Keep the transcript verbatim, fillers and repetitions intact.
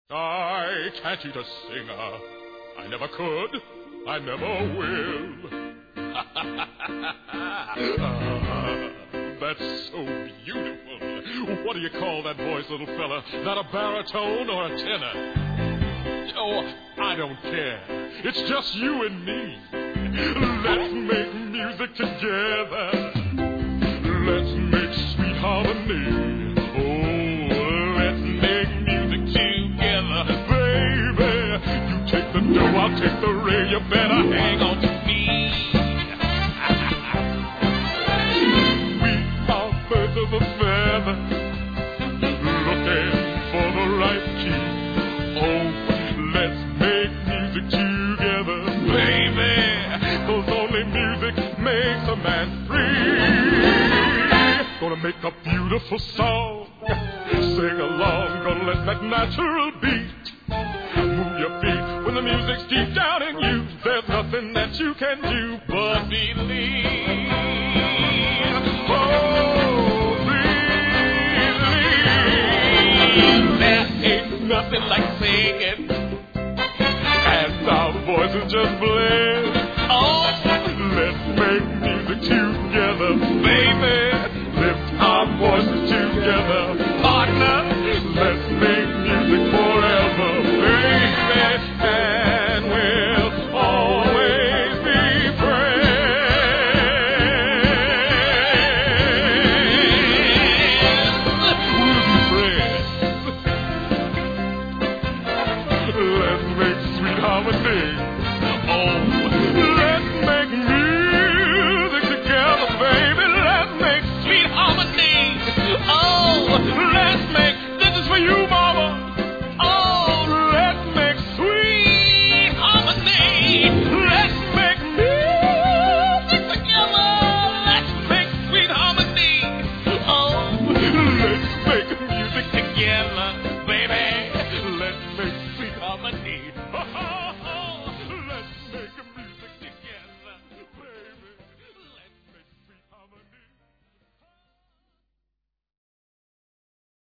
I can't eat a singer. I never could. I never will. Ah, that's so beautiful. What do you call that voice, little fella? Not a baritone or a tenor? Oh, I don't care. It's just you and me. Let's make music together. Let's make sweet harmony. Oh, let's make music together, baby. You take the do, I'll take the re. You better hang on to me. We are birds of a feather, looking for the right key. Oh, let's make music together, baby. 'Cause only music makes a man free. Gonna make a beautiful song. Sing along, gonna let that natural beat. Move your feet when the music's deep down in you. There's nothing that you can do but believe. Oh, believe. There ain't nothing like singing, and our voices just blend. Oh, let's make music together, baby. Lift our voices together, partner. Let's make music forever, baby, and we'll always be friends. We'll be friends. Let's make sweet harmony. Oh, let's make music together, baby. Let's make sweet harmony. Oh, let's make, this is for you, mama. Oh, let's make sweet harmony. Let's make music together. Let's make sweet harmony. Oh, let's make music together, baby. Let's make sweet harmony.